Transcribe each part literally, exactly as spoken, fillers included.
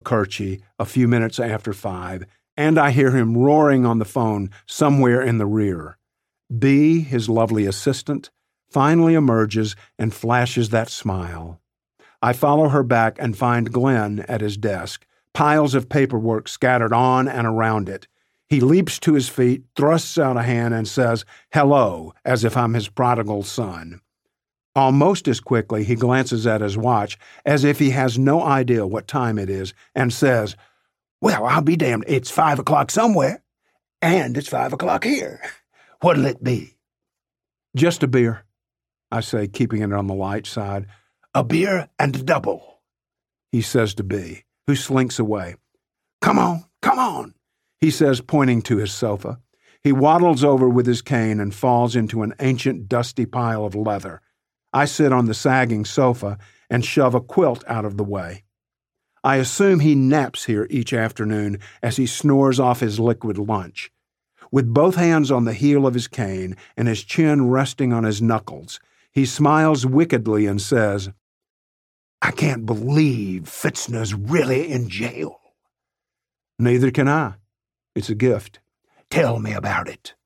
Kirchie a few minutes after five, and I hear him roaring on the phone somewhere in the rear. Bea, his lovely assistant, finally emerges and flashes that smile. I follow her back and find Glenn at his desk, piles of paperwork scattered on and around it. He leaps to his feet, thrusts out a hand, and says, "Hello," as if I'm his prodigal son. Almost as quickly, he glances at his watch, as if he has no idea what time it is, and says, "Well, I'll be damned. It's five o'clock somewhere, and it's five o'clock here. What'll it be?" "Just a beer," I say, keeping it on the light side. "A beer and a double," he says to Bea, who slinks away. "Come on, come on," he says, pointing to his sofa. He waddles over with his cane and falls into an ancient, dusty pile of leather. I sit on the sagging sofa and shove a quilt out of the way. I assume he naps here each afternoon as he snores off his liquid lunch. With both hands on the heel of his cane and his chin resting on his knuckles, he smiles wickedly and says, "I can't believe Fitzner's really in jail." "Neither can I. It's a gift." "Tell me about it."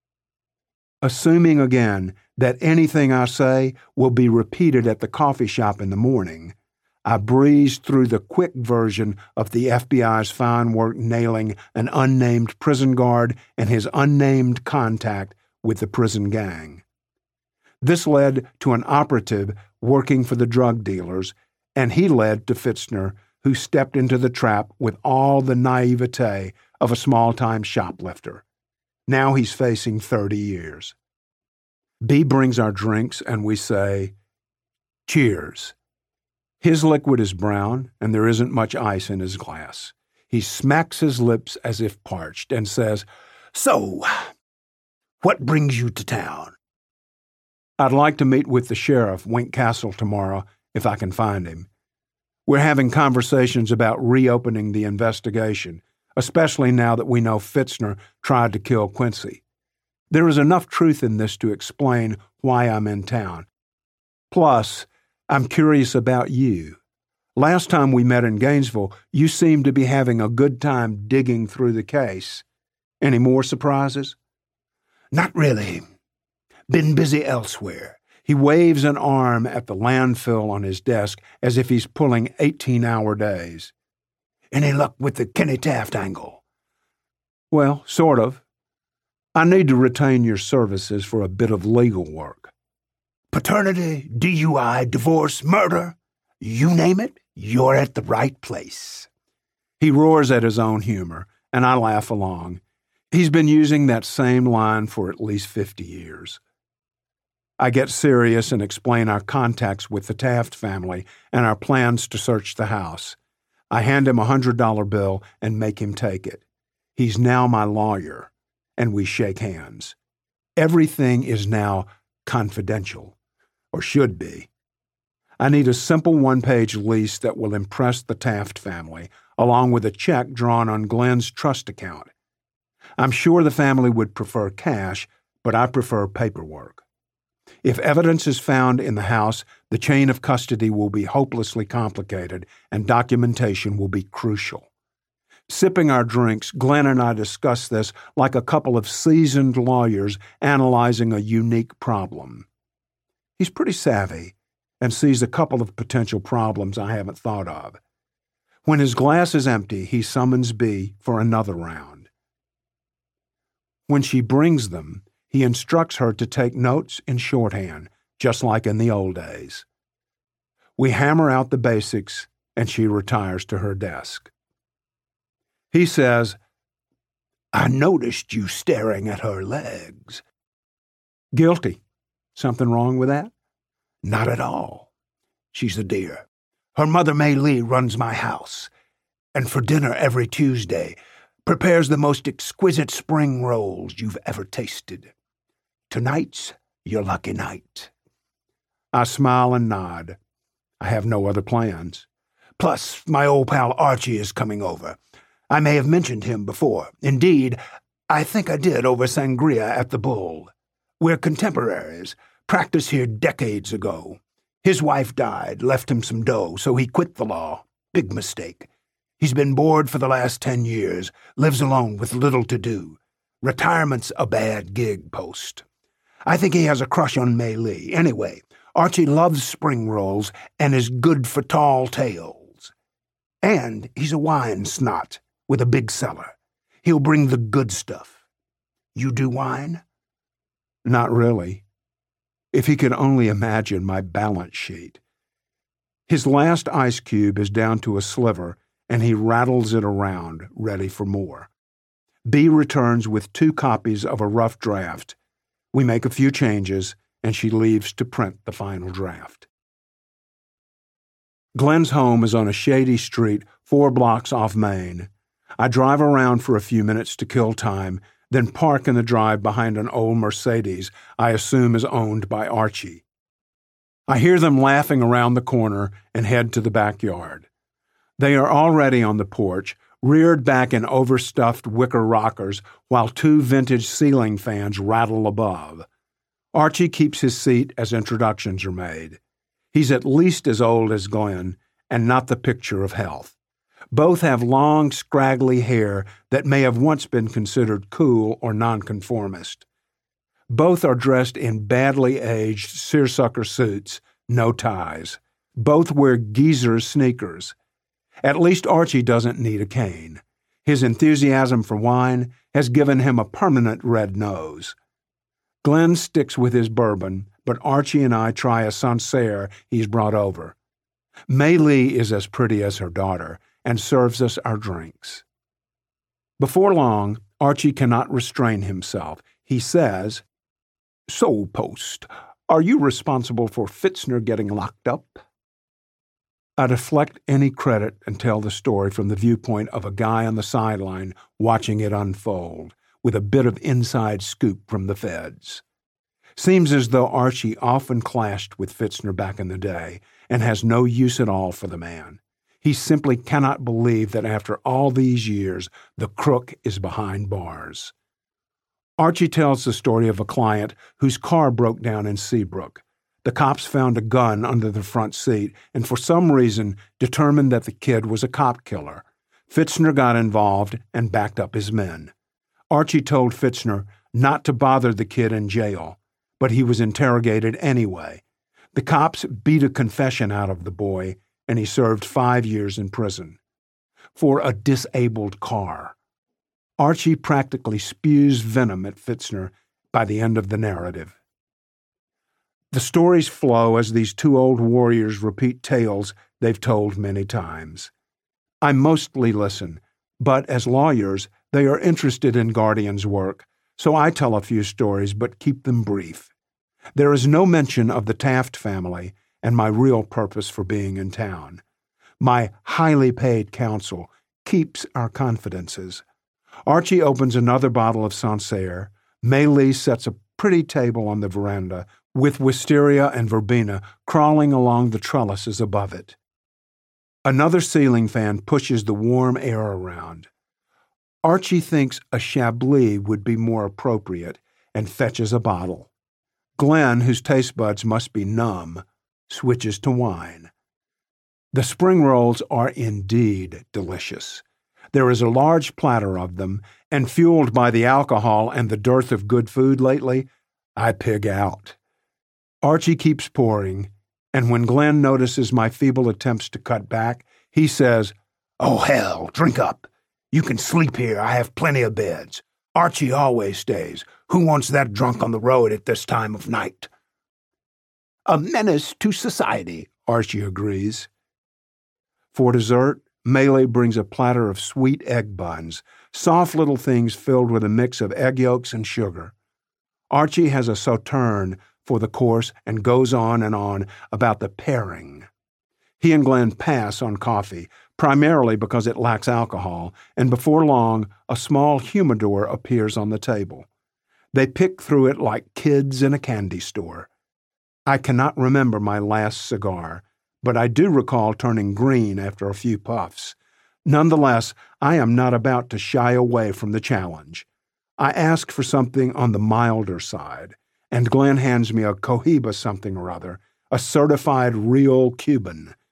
Assuming again that anything I say will be repeated at the coffee shop in the morning, I breeze through the quick version of the F B I's fine work nailing an unnamed prison guard and his unnamed contact with the prison gang. This led to an operative working for the drug dealers, and he led to Fitzner, who stepped into the trap with all the naivete of a small-time shoplifter. Now he's facing thirty years. Bea brings our drinks, and we say, "Cheers." His liquid is brown, and there isn't much ice in his glass. He smacks his lips as if parched and says, "So, what brings you to town?" "I'd like to meet with the sheriff, Wink Castle, tomorrow, if I can find him. We're having conversations about reopening the investigation, especially now that we know Fitzner tried to kill Quincy. There is enough truth in this to explain why I'm in town. Plus, I'm curious about you. Last time we met in Gainesville, you seemed to be having a good time digging through the case. Any more surprises?" "Not really. Been busy elsewhere." He waves an arm at the landfill on his desk as if he's pulling eighteen-hour days. "Any luck with the Kenny Taft angle?" "Well, sort of. I need to retain your services for a bit of legal work." "Paternity, D U I, divorce, murder, you name it, you're at the right place." He roars at his own humor, and I laugh along. He's been using that same line for at least fifty years. I get serious and explain our contacts with the Taft family and our plans to search the house. I hand him a hundred dollar bill and make him take it. He's now my lawyer, and we shake hands. Everything is now confidential, or should be. I need a simple one-page lease that will impress the Taft family, along with a check drawn on Glenn's trust account. I'm sure the family would prefer cash, but I prefer paperwork. If evidence is found in the house, the chain of custody will be hopelessly complicated, and documentation will be crucial. Sipping our drinks, Glenn and I discuss this like a couple of seasoned lawyers analyzing a unique problem. He's pretty savvy and sees a couple of potential problems I haven't thought of. When his glass is empty, he summons Bea for another round. When she brings them, he instructs her to take notes in shorthand, just like in the old days. We hammer out the basics, and she retires to her desk. He says, "I noticed you staring at her legs." "Guilty. Something wrong with that?" "Not at all. She's a dear. Her mother, May Lee, runs my house, and for dinner every Tuesday prepares the most exquisite spring rolls you've ever tasted. Tonight's your lucky night." I smile and nod. I have no other plans. "Plus, my old pal Archie is coming over. I may have mentioned him before. Indeed, I think I did over sangria at the Bull. We're contemporaries, practiced here decades ago. His wife died, left him some dough, so he quit the law. Big mistake. He's been bored for the last ten years, lives alone with little to do. Retirement's a bad gig post. I think he has a crush on Mei Lee. Anyway, Archie loves spring rolls and is good for tall tales. And he's a wine snot with a big cellar. He'll bring the good stuff. You do wine? Not really. If he could only imagine my balance sheet. His last ice cube is down to a sliver, and he rattles it around, ready for more. B returns with two copies of a rough draft. We make a few changes, and she leaves to print the final draft. Glenn's home is on a shady street four blocks off Main. I drive around for a few minutes to kill time, then park in the drive behind an old Mercedes I assume is owned by Archie. I hear them laughing around the corner and head to the backyard. They are already on the porch, reared back in overstuffed wicker rockers while two vintage ceiling fans rattle above. Archie keeps his seat as introductions are made. He's at least as old as Glenn, and not the picture of health. Both have long, scraggly hair that may have once been considered cool or nonconformist. Both are dressed in badly aged seersucker suits, no ties. Both wear geezer sneakers. At least Archie doesn't need a cane. His enthusiasm for wine has given him a permanent red nose. Glenn sticks with his bourbon, but Archie and I try a Sancerre he's brought over. Mei Lee is as pretty as her daughter and serves us our drinks. Before long, Archie cannot restrain himself. He says, "So, Post, are you responsible for Fitzner getting locked up?" I deflect any credit and tell the story from the viewpoint of a guy on the sideline watching it unfold, with a bit of inside scoop from the feds. Seems as though Archie often clashed with Fitzner back in the day and has no use at all for the man. He simply cannot believe that after all these years, the crook is behind bars. Archie tells the story of a client whose car broke down in Seabrook. The cops found a gun under the front seat and for some reason determined that the kid was a cop killer. Fitzner got involved and backed up his men. Archie told Fitzner not to bother the kid in jail, but he was interrogated anyway. The cops beat a confession out of the boy, and he served five years in prison. For a disabled car. Archie practically spews venom at Fitzner by the end of the narrative. The stories flow as these two old warriors repeat tales they've told many times. I mostly listen, but as lawyers, they are interested in Guardian's work, so I tell a few stories but keep them brief. There is no mention of the Taft family and my real purpose for being in town. My highly paid counsel keeps our confidences. Archie opens another bottle of Sancerre. Mei Lee sets a pretty table on the veranda with wisteria and verbena crawling along the trellises above it. Another ceiling fan pushes the warm air around. Archie thinks a Chablis would be more appropriate and fetches a bottle. Glenn, whose taste buds must be numb, switches to wine. The spring rolls are indeed delicious. There is a large platter of them, and fueled by the alcohol and the dearth of good food lately, I pig out. Archie keeps pouring, and when Glenn notices my feeble attempts to cut back, he says, "Oh, hell, drink up. You can sleep here. I have plenty of beds. Archie always stays. Who wants that drunk on the road at this time of night?" "A menace to society," Archie agrees. For dessert, Mei Lee brings a platter of sweet egg buns, soft little things filled with a mix of egg yolks and sugar. Archie has a sauterne for the course and goes on and on about the pairing. He and Glenn pass on coffee, primarily because it lacks alcohol, and before long, a small humidor appears on the table. They pick through it like kids in a candy store. I cannot remember my last cigar, but I do recall turning green after a few puffs. Nonetheless, I am not about to shy away from the challenge. I ask for something on the milder side, and Glenn hands me a Cohiba something or other, a certified real Cuban.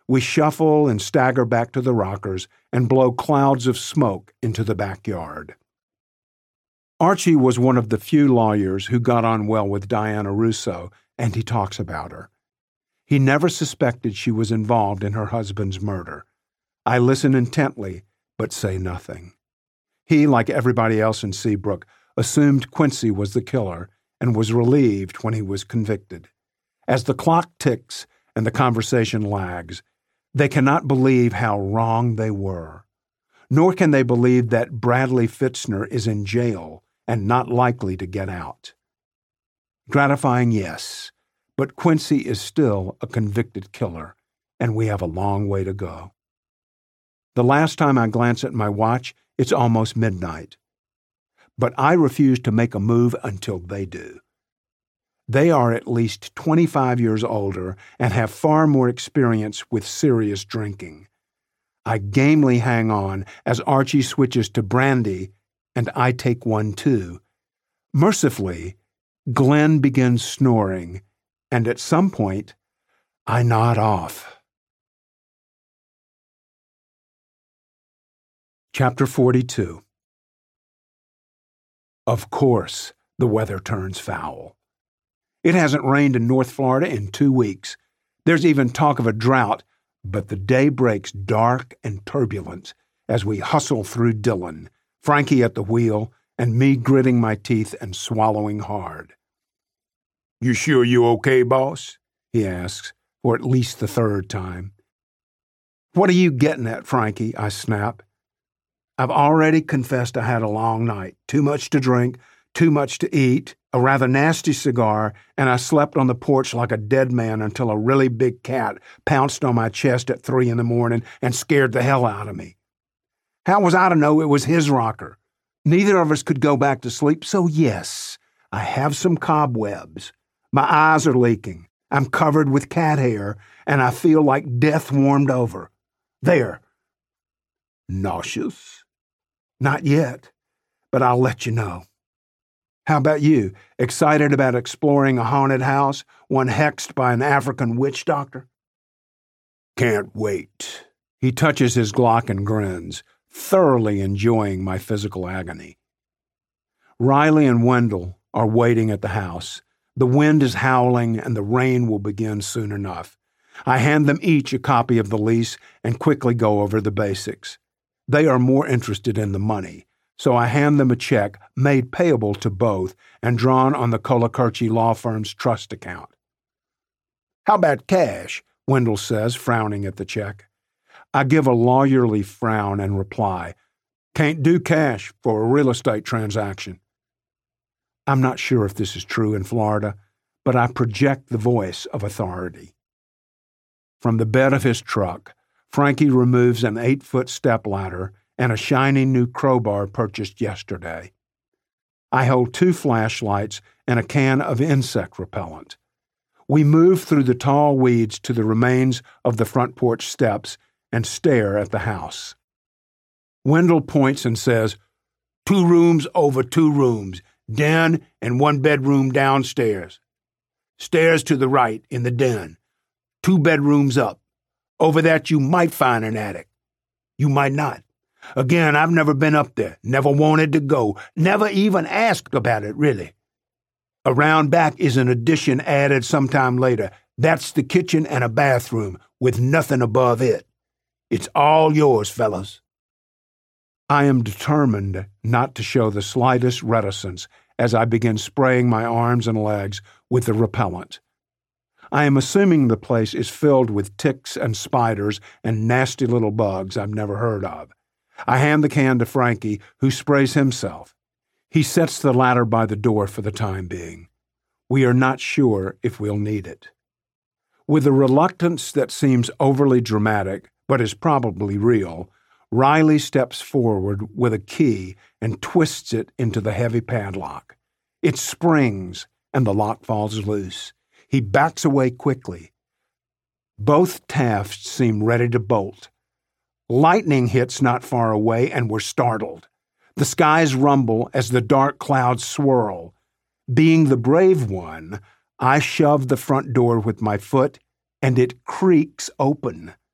We shuffle and stagger back to the rockers and blow clouds of smoke into the backyard. Archie was one of the few lawyers who got on well with Diana Russo, and he talks about her. He never suspected she was involved in her husband's murder. I listen intently, but say nothing. He, like everybody else in Seabrook, assumed Quincy was the killer and was relieved when he was convicted. As the clock ticks and the conversation lags, they cannot believe how wrong they were. Nor can they believe that Bradley Fitzner is in jail and not likely to get out. Gratifying, yes, but Quincy is still a convicted killer, and we have a long way to go. The last time I glance at my watch, it's almost midnight. But I refuse to make a move until they do. They are at least twenty-five years older and have far more experience with serious drinking. I gamely hang on as Archie switches to brandy, and I take one too. Mercifully, Glenn begins snoring, and at some point, I nod off. Chapter forty-two. Of course, the weather turns foul. It hasn't rained in North Florida in two weeks. There's even talk of a drought, but the day breaks dark and turbulent as we hustle through Dillon, Frankie at the wheel, and me gritting my teeth and swallowing hard. "You sure you okay, boss?" he asks, for at least the third time. "What are you getting at, Frankie?" I snap. I've already confessed I had a long night, too much to drink, too much to eat, a rather nasty cigar, and I slept on the porch like a dead man until a really big cat pounced on my chest at three in the morning and scared the hell out of me. How was I to know it was his rocker? Neither of us could go back to sleep, so yes, I have some cobwebs. My eyes are leaking. I'm covered with cat hair, and I feel like death warmed over. There. Nauseous? Not yet, but I'll let you know. How about you? Excited about exploring a haunted house, one hexed by an African witch doctor? Can't wait. He touches his Glock and grins, thoroughly enjoying my physical agony. Riley and Wendell are waiting at the house. The wind is howling, and the rain will begin soon enough. I hand them each a copy of the lease and quickly go over the basics. They are more interested in the money, so I hand them a check made payable to both and drawn on the Collacucci law firm's trust account. How about cash? Wendell says, frowning at the check. I give a lawyerly frown and reply, can't do cash for a real estate transaction. I'm not sure if this is true in Florida, but I project the voice of authority. From the bed of his truck, Frankie removes an eight-foot stepladder and a shiny new crowbar purchased yesterday. I hold two flashlights and a can of insect repellent. We move through the tall weeds to the remains of the front porch steps and stare at the house. Wendell points and says, Two rooms over two rooms, den and one bedroom downstairs. Stairs to the right in the den. Two bedrooms up. Over that you might find an attic. You might not. Again, I've never been up there, never wanted to go, never even asked about it, really. Around back is an addition added sometime later. That's the kitchen and a bathroom, with nothing above it. It's all yours, fellas. I am determined not to show the slightest reticence as I begin spraying my arms and legs with the repellent. I am assuming the place is filled with ticks and spiders and nasty little bugs I've never heard of. I hand the can to Frankie, who sprays himself. He sets the ladder by the door for the time being. We are not sure if we'll need it. With a reluctance that seems overly dramatic, but is probably real, Riley steps forward with a key and twists it into the heavy padlock. It springs, and the lock falls loose. He backs away quickly. Both Tafts seem ready to bolt. Lightning hits not far away, and we're startled. The skies rumble as the dark clouds swirl. Being the brave one, I shove the front door with my foot, and it creaks open.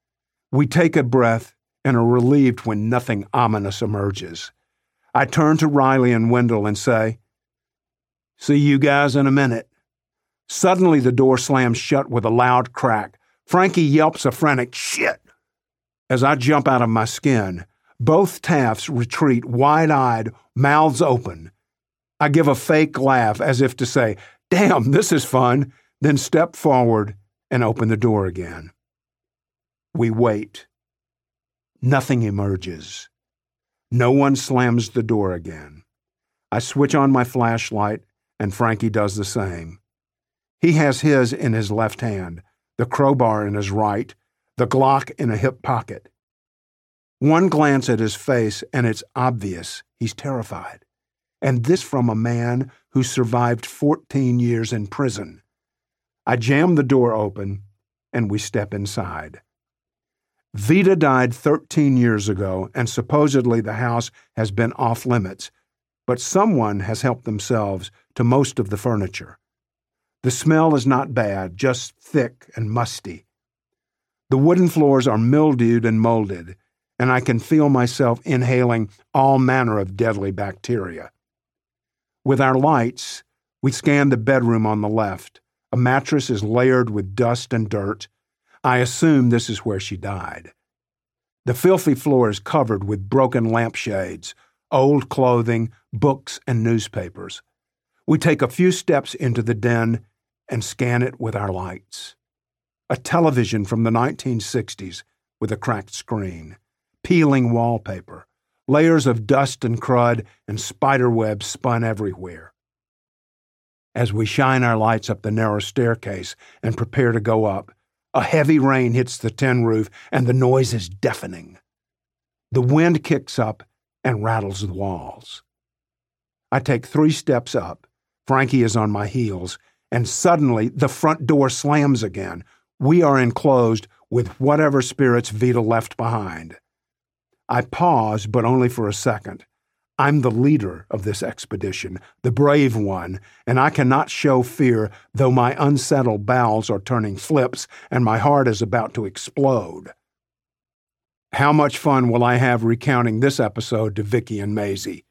We take a breath and are relieved when nothing ominous emerges. I turn to Riley and Wendell and say, "See you guys in a minute." Suddenly the door slams shut with a loud crack. Frankie yelps a frantic "shit." As I jump out of my skin, both Tafts retreat wide-eyed, mouths open. I give a fake laugh as if to say, "Damn, this is fun," then step forward and open the door again. We wait. Nothing emerges. No one slams the door again. I switch on my flashlight, and Frankie does the same. He has his in his left hand, the crowbar in his right, the Glock in a hip pocket. One glance at his face, and it's obvious he's terrified. And this from a man who survived fourteen years in prison. I jam the door open, and we step inside. Vita died thirteen years ago, and supposedly the house has been off limits, but someone has helped themselves to most of the furniture. The smell is not bad, just thick and musty. The wooden floors are mildewed and molded, and I can feel myself inhaling all manner of deadly bacteria. With our lights, we scan the bedroom on the left. A mattress is layered with dust and dirt. I assume this is where she died. The filthy floor is covered with broken lampshades, old clothing, books, and newspapers. We take a few steps into the den and scan it with our lights. A television from the nineteen sixties with a cracked screen, peeling wallpaper, layers of dust and crud, and spiderwebs spun everywhere. As we shine our lights up the narrow staircase and prepare to go up, a heavy rain hits the tin roof and the noise is deafening. The wind kicks up and rattles the walls. I take three steps up. Frankie is on my heels, and suddenly the front door slams again. We are enclosed with whatever spirits Vita left behind. I pause, but only for a second. I'm the leader of this expedition, the brave one, and I cannot show fear, though my unsettled bowels are turning flips and my heart is about to explode. How much fun will I have recounting this episode to Vicky and Maisie?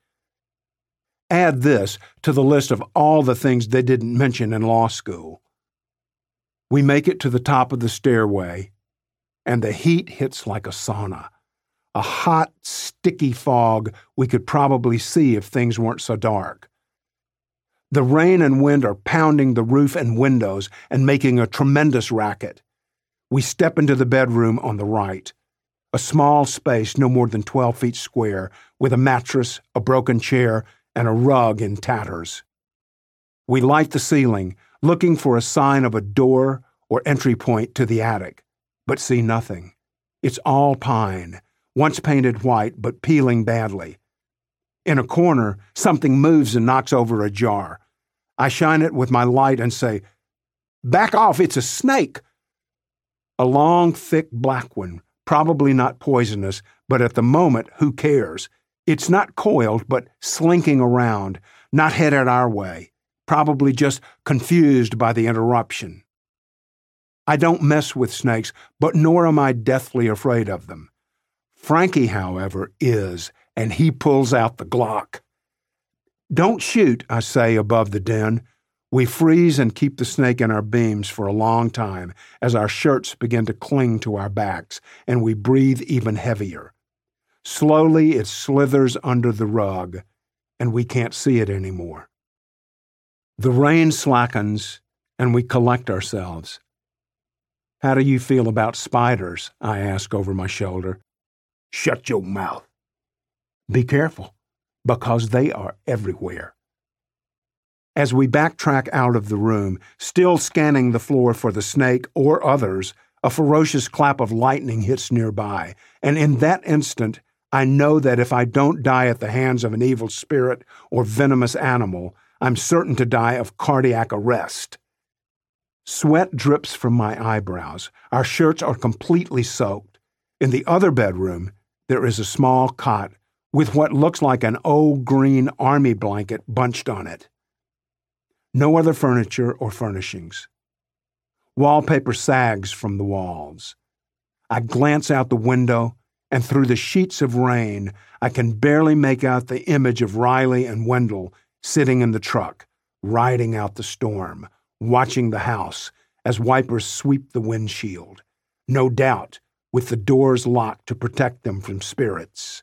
Add this to the list of all the things they didn't mention in law school. We make it to the top of the stairway, and the heat hits like a sauna. A hot, sticky fog we could probably see if things weren't so dark. The rain and wind are pounding the roof and windows and making a tremendous racket. We step into the bedroom on the right, a small space no more than twelve feet square, with a mattress, a broken chair, and a rug in tatters. We light the ceiling, looking for a sign of a door or entry point to the attic, but see nothing. It's all pine, once painted white but peeling badly. In a corner, something moves and knocks over a jar. I shine it with my light and say, "Back off, it's a snake!" A long, thick black one, probably not poisonous, but at the moment, who cares? It's not coiled, but slinking around, not headed our way, probably just confused by the interruption. I don't mess with snakes, but nor am I deathly afraid of them. Frankie, however, is, and he pulls out the Glock. "Don't shoot," I say above the den. We freeze and keep the snake in our beams for a long time as our shirts begin to cling to our backs and we breathe even heavier. Slowly it slithers under the rug, and we can't see it anymore. The rain slackens, and we collect ourselves. "How do you feel about spiders?" I ask over my shoulder. "Shut your mouth. Be careful, because they are everywhere." As we backtrack out of the room, still scanning the floor for the snake or others, a ferocious clap of lightning hits nearby, and in that instant, I know that if I don't die at the hands of an evil spirit or venomous animal, I'm certain to die of cardiac arrest. Sweat drips from my eyebrows. Our shirts are completely soaked. In the other bedroom, there is a small cot with what looks like an old green army blanket bunched on it. No other furniture or furnishings. Wallpaper sags from the walls. I glance out the window, and through the sheets of rain, I can barely make out the image of Riley and Wendell sitting in the truck, riding out the storm, watching the house as wipers sweep the windshield, no doubt with the doors locked to protect them from spirits.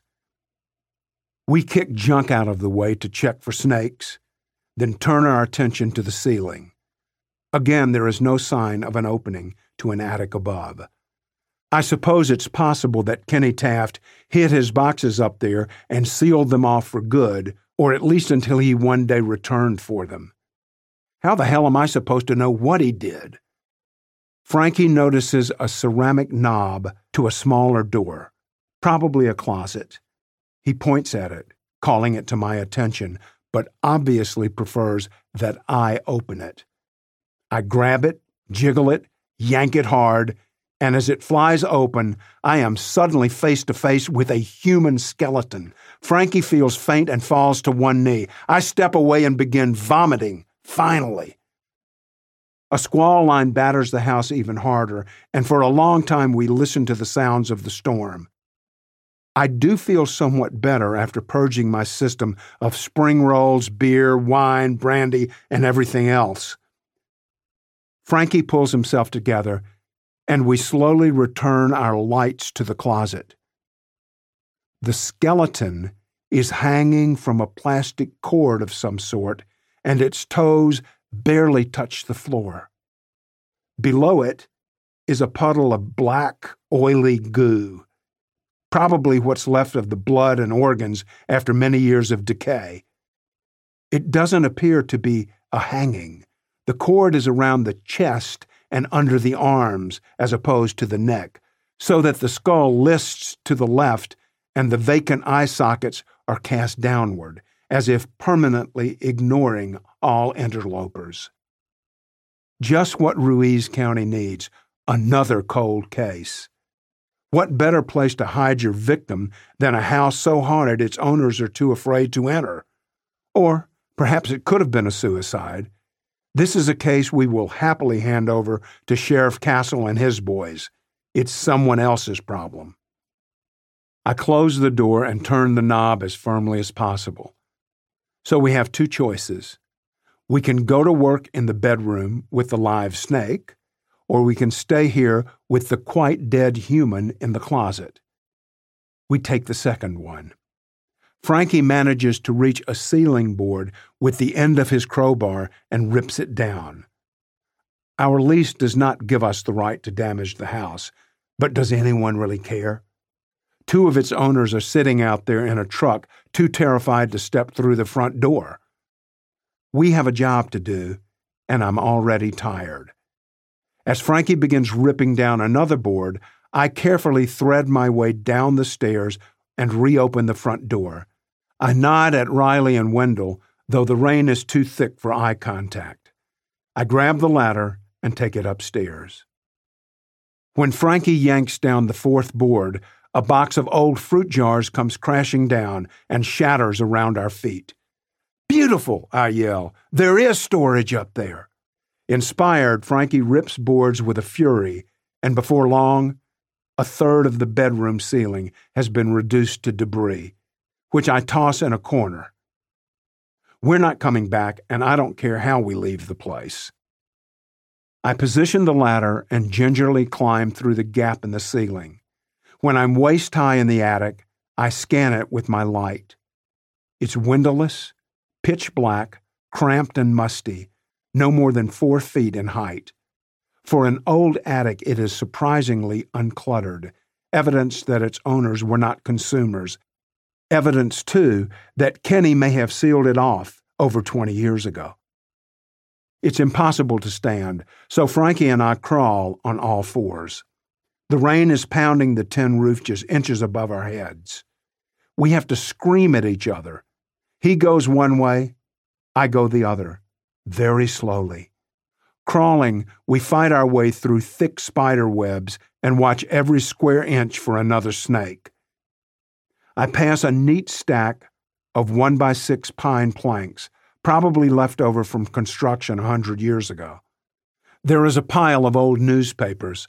We kick junk out of the way to check for snakes, then turn our attention to the ceiling. Again, there is no sign of an opening to an attic above. I suppose it's possible that Kenny Taft hid his boxes up there and sealed them off for good, or at least until he one day returned for them. How the hell am I supposed to know what he did? Frankie notices a ceramic knob to a smaller door, probably a closet. He points at it, calling it to my attention, but obviously prefers that I open it. I grab it, jiggle it, yank it hard, and as it flies open, I am suddenly face to face with a human skeleton. Frankie feels faint and falls to one knee. I step away and begin vomiting, finally. A squall line batters the house even harder, and for a long time we listen to the sounds of the storm. I do feel somewhat better after purging my system of spring rolls, beer, wine, brandy, and everything else. Frankie pulls himself together, and we slowly return our lights to the closet. The skeleton is hanging from a plastic cord of some sort, and its toes barely touch the floor. Below it is a puddle of black, oily goo, probably what's left of the blood and organs after many years of decay. It doesn't appear to be a hanging. The cord is around the chest and under the arms as opposed to the neck, so that the skull lists to the left and the vacant eye sockets are cast downward, as if permanently ignoring all interlopers. Just what Ruiz County needs, another cold case. What better place to hide your victim than a house so haunted its owners are too afraid to enter? Or perhaps it could have been a suicide. This is a case we will happily hand over to Sheriff Castle and his boys. It's someone else's problem. I close the door and turn the knob as firmly as possible. So we have two choices. We can go to work in the bedroom with the live snake, or we can stay here with the quite dead human in the closet. We take the second one. Frankie manages to reach a ceiling board with the end of his crowbar and rips it down. Our lease does not give us the right to damage the house, but does anyone really care? Two of its owners are sitting out there in a truck, too terrified to step through the front door. We have a job to do, and I'm already tired. As Frankie begins ripping down another board, I carefully thread my way down the stairs and reopen the front door. I nod at Riley and Wendell, though the rain is too thick for eye contact. I grab the ladder and take it upstairs. When Frankie yanks down the fourth board, a box of old fruit jars comes crashing down and shatters around our feet. "Beautiful!" I yell. "There is storage up there." Inspired, Frankie rips boards with a fury, and before long, a third of the bedroom ceiling has been reduced to debris, which I toss in a corner. We're not coming back, and I don't care how we leave the place. I position the ladder and gingerly climb through the gap in the ceiling. When I'm waist-high in the attic, I scan it with my light. It's windowless, pitch black, cramped and musty, no more than four feet in height. For an old attic, it is surprisingly uncluttered, evidence that its owners were not consumers. Evidence, too, that Kenny may have sealed it off over twenty years ago. It's impossible to stand, so Frankie and I crawl on all fours. The rain is pounding the tin roof just inches above our heads. We have to scream at each other. He goes one way, I go the other, very slowly. Crawling, we fight our way through thick spider webs and watch every square inch for another snake. I pass a neat stack of one by six pine planks, probably left over from construction a hundred years ago. There is a pile of old newspapers,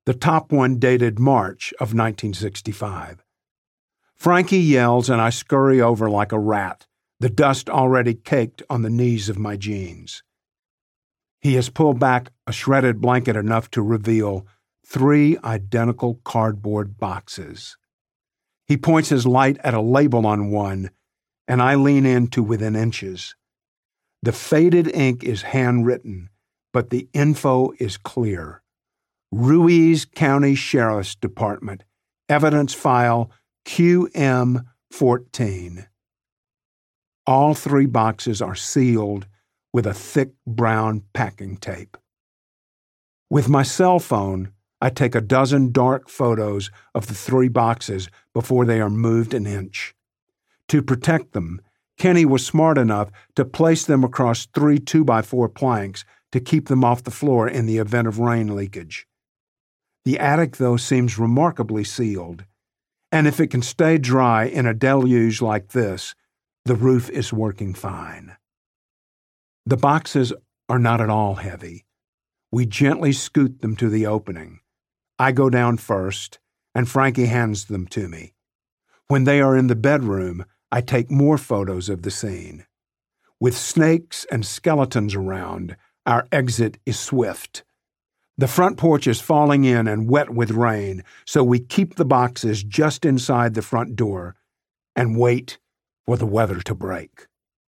The top one dated March of nineteen sixty-five. Frankie yells and I scurry over like a rat, the dust already caked on the knees of my jeans. He has pulled back a shredded blanket enough to reveal three identical cardboard boxes. He points his light at a label on one, and I lean in to within inches. The faded ink is handwritten, but the info is clear. Ruiz County Sheriff's Department, evidence file Q M fourteen. All three boxes are sealed with a thick brown packing tape. With my cell phone, I take a dozen dark photos of the three boxes before they are moved an inch. To protect them, Kenny was smart enough to place them across three two-by-four planks to keep them off the floor in the event of rain leakage. The attic, though, seems remarkably sealed, and if it can stay dry in a deluge like this, the roof is working fine. The boxes are not at all heavy. We gently scoot them to the opening. I go down first, and Frankie hands them to me. When they are in the bedroom, I take more photos of the scene. With snakes and skeletons around, our exit is swift. The front porch is falling in and wet with rain, so we keep the boxes just inside the front door and wait for the weather to break.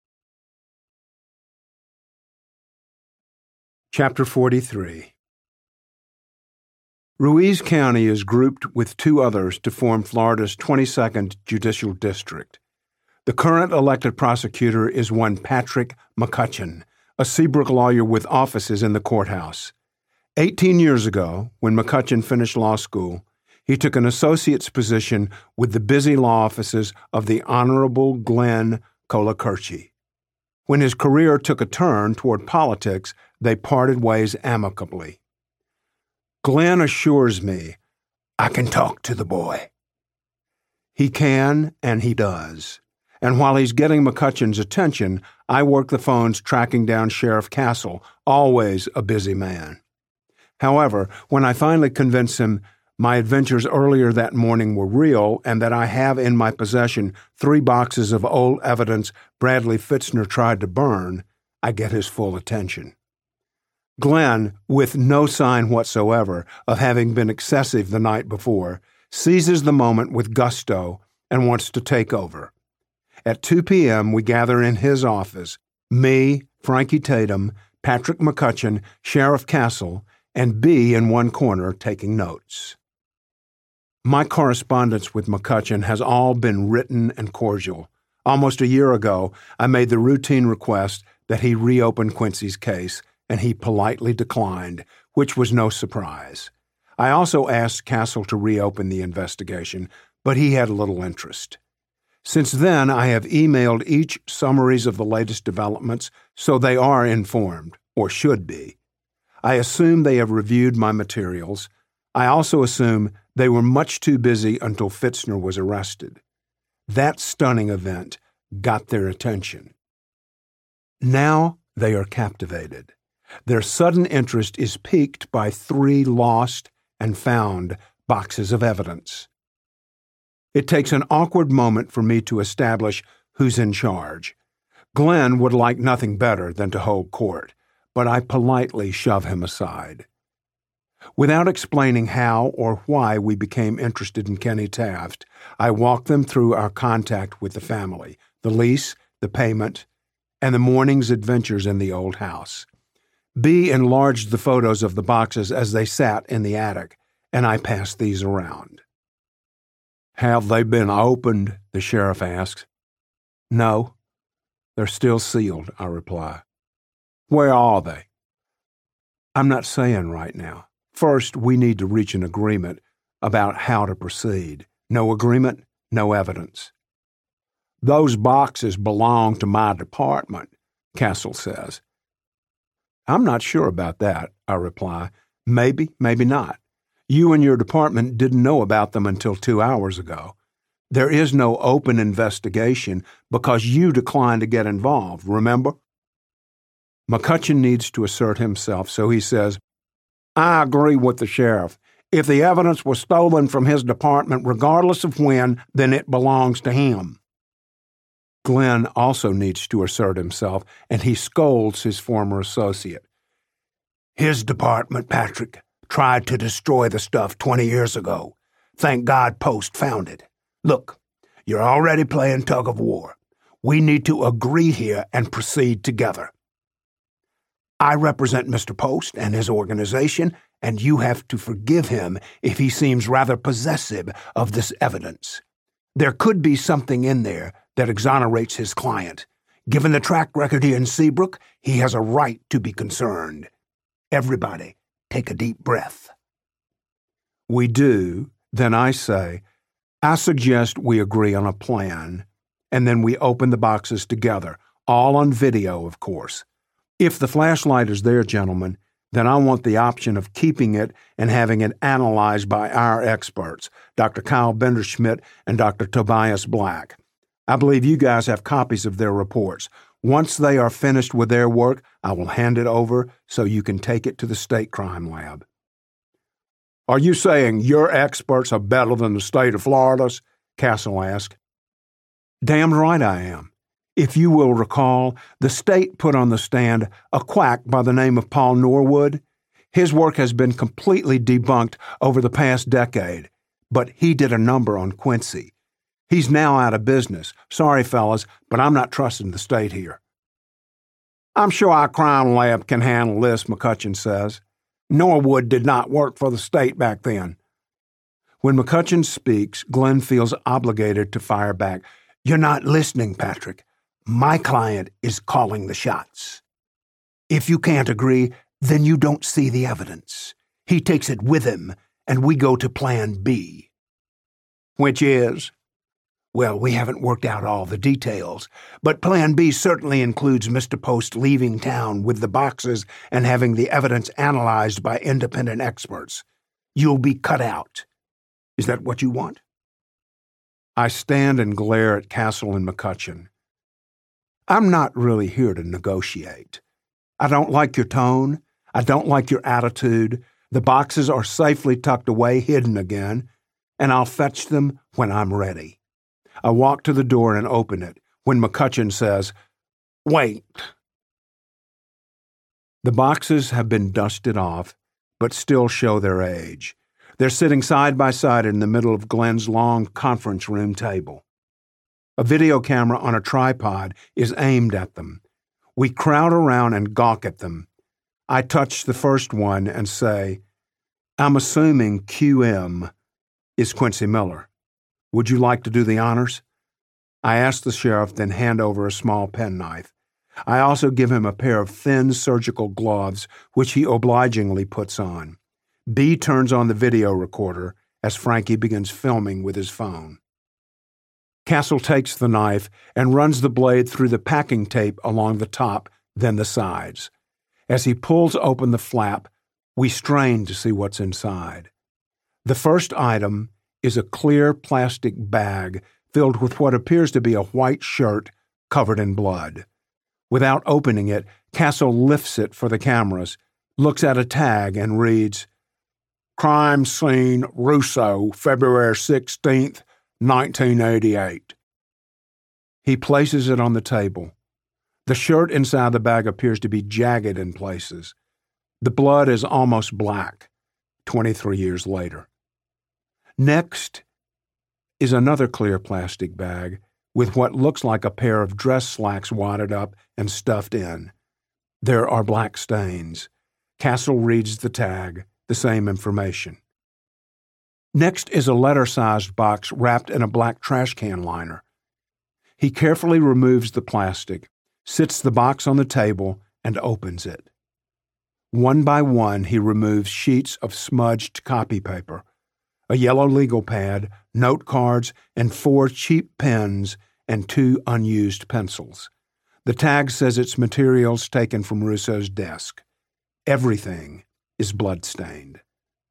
Chapter forty-three. Ruiz County is grouped with two others to form Florida's twenty-second Judicial District. The current elected prosecutor is one Patrick McCutcheon, a Seabrook lawyer with offices in the courthouse. Eighteen years ago, when McCutcheon finished law school, he took an associate's position with the busy law offices of the Honorable Glenn Kolakirchi. When his career took a turn toward politics, they parted ways amicably. Glenn assures me, I can talk to the boy. He can, and he does. And while he's getting McCutcheon's attention, I work the phones tracking down Sheriff Castle, always a busy man. However, when I finally convince him my adventures earlier that morning were real and that I have in my possession three boxes of old evidence Bradley Fitzner tried to burn, I get his full attention. Glenn, with no sign whatsoever of having been excessive the night before, seizes the moment with gusto and wants to take over. At two p.m., we gather in his office, me, Frankie Tatum, Patrick McCutcheon, Sheriff Castle, and B in one corner taking notes. My correspondence with McCutcheon has all been written and cordial. Almost a year ago, I made the routine request that he reopen Quincy's case, and he politely declined, which was no surprise. I also asked Castle to reopen the investigation, but he had little interest. Since then, I have emailed each summaries of the latest developments, so they are informed, or should be. I assume they have reviewed my materials. I also assume they were much too busy until Fitzner was arrested. That stunning event got their attention. Now they are captivated. Their sudden interest is piqued by three lost and found boxes of evidence. It takes an awkward moment for me to establish who's in charge. Glenn would like nothing better than to hold court, but I politely shove him aside. Without explaining how or why we became interested in Kenny Taft, I walk them through our contact with the family, the lease, the payment, and the morning's adventures in the old house. B enlarged the photos of the boxes as they sat in the attic, and I passed these around. Have they been opened? The sheriff asks. No, they're still sealed, I reply. Where are they? I'm not saying right now. First, we need to reach an agreement about how to proceed. No agreement, no evidence. Those boxes belong to my department, Castle says. I'm not sure about that, I reply. Maybe, maybe not. You and your department didn't know about them until two hours ago. There is no open investigation because you declined to get involved, remember? McCutcheon needs to assert himself, so he says, I agree with the sheriff. If the evidence was stolen from his department, regardless of when, then it belongs to him. Glenn also needs to assert himself, and he scolds his former associate. His department, Patrick, tried to destroy the stuff twenty years ago. Thank God Post found it. Look, you're already playing tug of war. We need to agree here and proceed together. I represent Mister Post and his organization, and you have to forgive him if he seems rather possessive of this evidence. There could be something in there that exonerates his client. Given the track record here in Seabrook, he has a right to be concerned. Everybody, take a deep breath. We do. Then I say, I suggest we agree on a plan, and then we open the boxes together, all on video, of course. If the flashlight is there, gentlemen, then I want the option of keeping it and having it analyzed by our experts, Doctor Kyle Benderschmidt and Doctor Tobias Black. I believe you guys have copies of their reports. Once they are finished with their work, I will hand it over so you can take it to the state crime lab. Are you saying your experts are better than the state of Florida's? Castle asked. Damn right I am. If you will recall, the state put on the stand a quack by the name of Paul Norwood. His work has been completely debunked over the past decade, but he did a number on Quincy. He's now out of business. Sorry, fellas, but I'm not trusting the state here. I'm sure our crime lab can handle this, McCutcheon says. Norwood did not work for the state back then. When McCutcheon speaks, Glenn feels obligated to fire back. You're not listening, Patrick. My client is calling the shots. If you can't agree, then you don't see the evidence. He takes it with him, and we go to Plan B. Which is? Well, we haven't worked out all the details, but Plan B certainly includes Mister Post leaving town with the boxes and having the evidence analyzed by independent experts. You'll be cut out. Is that what you want? I stand and glare at Castle and McCutcheon. I'm not really here to negotiate. I don't like your tone. I don't like your attitude. The boxes are safely tucked away, hidden again, and I'll fetch them when I'm ready. I walk to the door and open it when McCutcheon says, Wait. The boxes have been dusted off, but still show their age. They're sitting side by side in the middle of Glenn's long conference room table. A video camera on a tripod is aimed at them. We crowd around and gawk at them. I touch the first one and say, I'm assuming Q M is Quincy Miller. Would you like to do the honors? I ask the sheriff, then hand over a small penknife. I also give him a pair of thin surgical gloves, which he obligingly puts on. B turns on the video recorder as Frankie begins filming with his phone. Castle takes the knife and runs the blade through the packing tape along the top, then the sides. As he pulls open the flap, we strain to see what's inside. The first item is a clear plastic bag filled with what appears to be a white shirt covered in blood. Without opening it, Castle lifts it for the cameras, looks at a tag, and reads, Crime Scene, Russo, February sixteenth, nineteen eighty-eight. He places it on the table. The shirt inside the bag appears to be jagged in places. The blood is almost black, twenty-three years later. Next is another clear plastic bag with what looks like a pair of dress slacks wadded up and stuffed in. There are black stains. Castle reads the tag, the same information. Next is a letter-sized box wrapped in a black trash can liner. He carefully removes the plastic, sits the box on the table, and opens it. One by one, he removes sheets of smudged copy paper, a yellow legal pad, note cards, and four cheap pens and two unused pencils. The tag says it's materials taken from Russo's desk. Everything is blood-stained.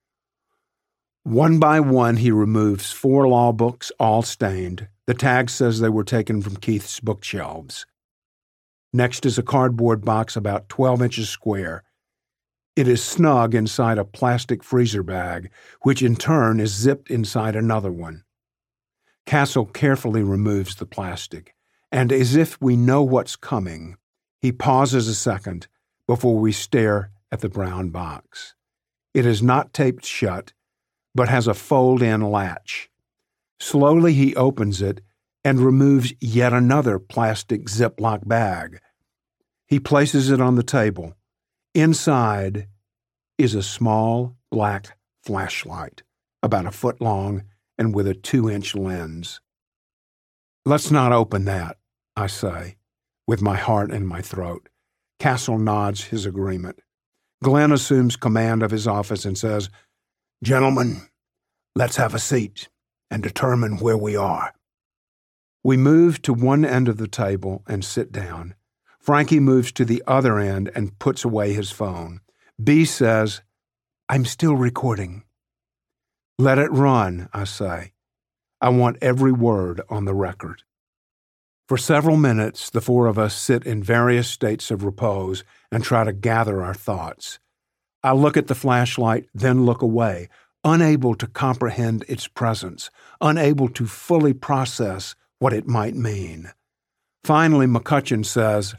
One by one, he removes four law books, all stained. The tag says they were taken from Keith's bookshelves. Next is a cardboard box about twelve inches square. It is snug inside a plastic freezer bag, which in turn is zipped inside another one. Castle carefully removes the plastic, and as if we know what's coming, he pauses a second before we stare at the brown box. It is not taped shut, but has a fold-in latch. Slowly he opens it and removes yet another plastic Ziploc bag. He places it on the table. Inside is a small black flashlight, about a foot long and with a two-inch lens. "Let's not open that," I say, with my heart in my throat. Castle nods his agreement. Glenn assumes command of his office and says, "Gentlemen, let's have a seat and determine where we are." We move to one end of the table and sit down. Frankie moves to the other end and puts away his phone. B says, "I'm still recording." "Let it run," I say. I want every word on the record. For several minutes, the four of us sit in various states of repose and try to gather our thoughts. I look at the flashlight, then look away, unable to comprehend its presence, unable to fully process what it might mean. Finally, McCutcheon says,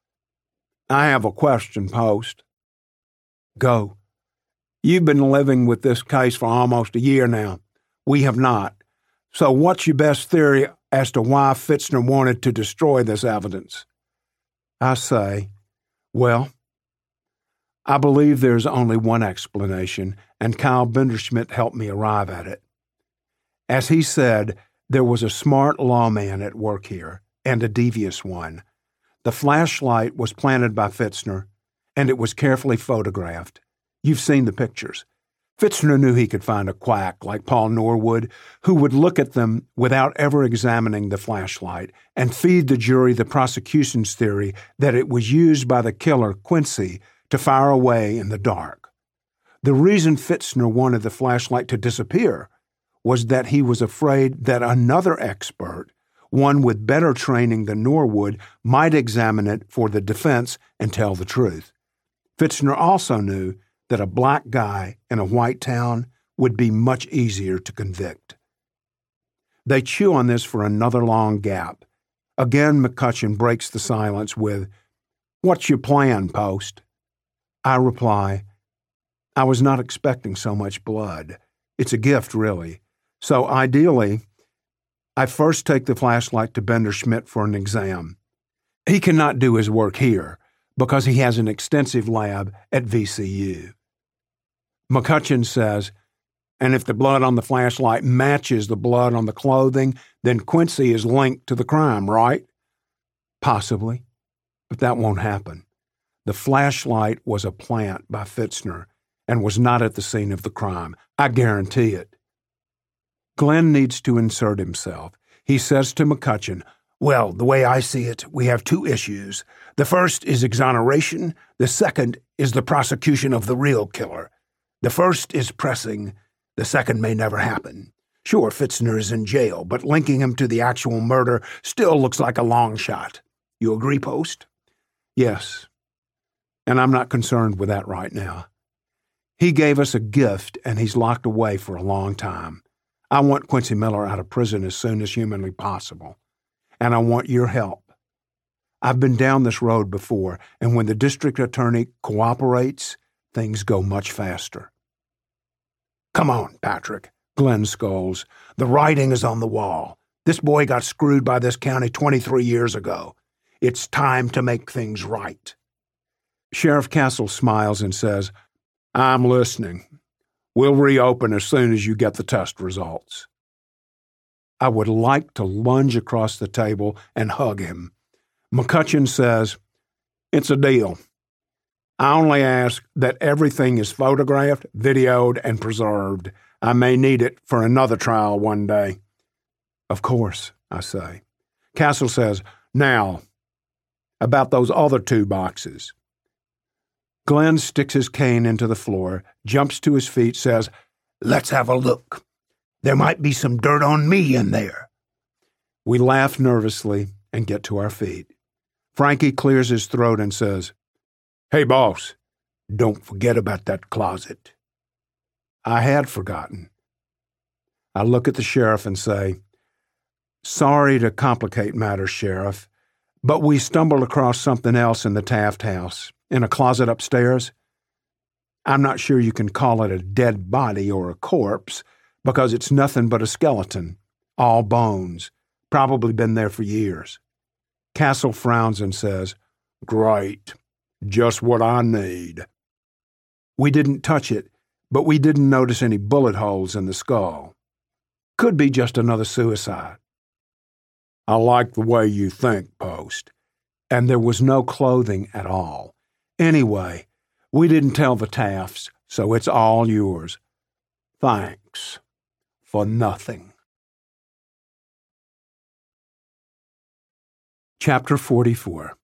"I have a question, Post." "Go." "You've been living with this case for almost a year now. We have not. So what's your best theory as to why Fitzner wanted to destroy this evidence?" I say, "Well, I believe there's only one explanation, and Kyle Benderschmidt helped me arrive at it. As he said, there was a smart lawman at work here, and a devious one. The flashlight was planted by Fitzner, and it was carefully photographed. You've seen the pictures. Fitzner knew he could find a quack like Paul Norwood who would look at them without ever examining the flashlight and feed the jury the prosecution's theory that it was used by the killer, Quincy, to fire away in the dark. The reason Fitzner wanted the flashlight to disappear was that he was afraid that another expert, one with better training than Norwood, might examine it for the defense and tell the truth. Fitzner also knew that a black guy in a white town would be much easier to convict. They chew on this for another long gap. Again, McCutcheon breaks the silence with, "What's your plan, Post?" I reply, "I was not expecting so much blood. It's a gift, really. So ideally, I first take the flashlight to Benderschmidt for an exam. He cannot do his work here because he has an extensive lab at V C U. McCutcheon says, and if the blood on the flashlight matches the blood on the clothing, then Quincy is linked to the crime, right? Possibly, but that won't happen. The flashlight was a plant by Fitzner and was not at the scene of the crime. I guarantee it. Glenn needs to insert himself. He says to McCutcheon, "Well, the way I see it, we have two issues. The first is exoneration. The second is the prosecution of the real killer. The first is pressing. The second may never happen. Sure, Fitzner is in jail, but linking him to the actual murder still looks like a long shot. You agree, Post?" "Yes. And I'm not concerned with that right now. He gave us a gift, and he's locked away for a long time. I want Quincy Miller out of prison as soon as humanly possible. And I want your help. I've been down this road before, and when the district attorney cooperates, things go much faster." "Come on, Patrick," Glenn scolds. "The writing is on the wall. This boy got screwed by this county twenty-three years ago. It's time to make things right." Sheriff Castle smiles and says, "I'm listening. We'll reopen as soon as you get the test results." I would like to lunge across the table and hug him. McCutcheon says, "It's a deal. I only ask that everything is photographed, videoed, and preserved. I may need it for another trial one day." "Of course," I say. Castle says, "Now, about those other two boxes." Glenn sticks his cane into the floor, jumps to his feet, says, "Let's have a look. There might be some dirt on me in there." We laugh nervously and get to our feet. Frankie clears his throat and says, "Hey, boss, Don't forget about that closet." I had forgotten. I look at the sheriff and say, "Sorry to complicate matters, Sheriff, but we stumbled across something else in the Taft house, in a closet upstairs. I'm not sure you can call it a dead body or a corpse, because it's nothing but a skeleton, all bones, probably been there for years." Castle frowns and says, "Great, just what I need." We didn't touch it, but we didn't notice any bullet holes in the skull. Could be just another suicide. I like the way you think, Post. And there was no clothing at all. Anyway, we didn't tell the Tafts, so it's all yours. Thanks for nothing. Chapter forty-four.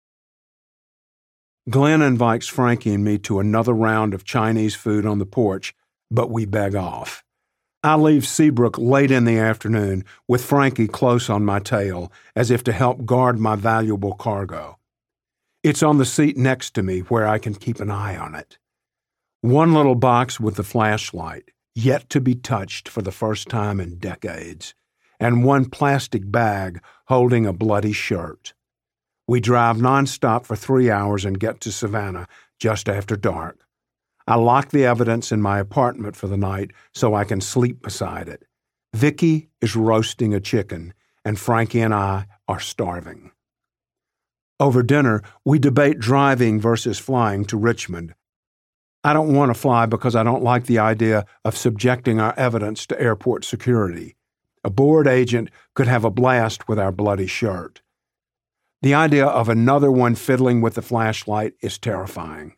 Glenn invites Frankie and me to another round of Chinese food on the porch, but we beg off. I leave Seabrook late in the afternoon with Frankie close on my tail, as if to help guard my valuable cargo. It's on the seat next to me where I can keep an eye on it. One little box with the flashlight, yet to be touched for the first time in decades, and one plastic bag holding a bloody shirt. We drive nonstop for three hours and get to Savannah just after dark. I lock the evidence in my apartment for the night so I can sleep beside it. Vicky is roasting a chicken, and Frankie and I are starving. Over dinner, we debate driving versus flying to Richmond. I don't want to fly because I don't like the idea of subjecting our evidence to airport security. A board agent could have a blast with our bloody shirt. The idea of another one fiddling with the flashlight is terrifying.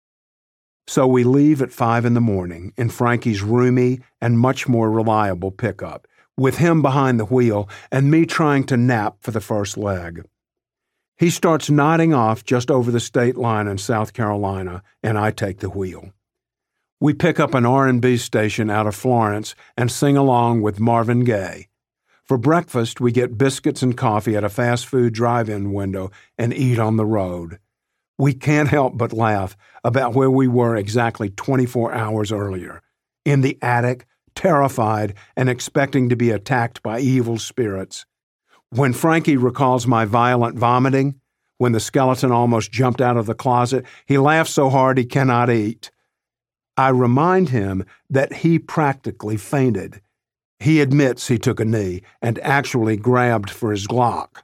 So we leave at five in the morning in Frankie's roomy and much more reliable pickup, with him behind the wheel and me trying to nap for the first leg. He starts nodding off just over the state line in South Carolina, and I take the wheel. We pick up an R and B station out of Florence and sing along with Marvin Gaye. For breakfast, we get biscuits and coffee at a fast food drive-in window and eat on the road. We can't help but laugh about where we were exactly twenty-four hours earlier, in the attic, terrified and expecting to be attacked by evil spirits. When Frankie recalls my violent vomiting, when the skeleton almost jumped out of the closet, he laughs so hard he cannot eat. I remind him that he practically fainted. He admits he took a knee and actually grabbed for his Glock.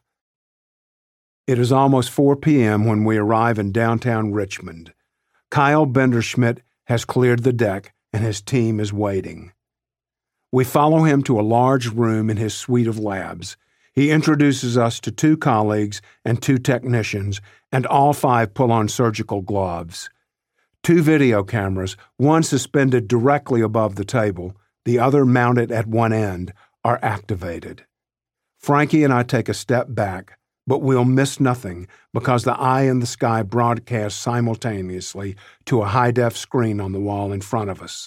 It is almost four p.m. when we arrive in downtown Richmond. Kyle Benderschmidt has cleared the deck and his team is waiting. We follow him to a large room in his suite of labs. He introduces us to two colleagues and two technicians, and all five pull on surgical gloves. Two video cameras, one suspended directly above the table, the other mounted at one end, are activated. Frankie and I take a step back, but we'll miss nothing because the eye in the sky broadcasts simultaneously to a high-def screen on the wall in front of us.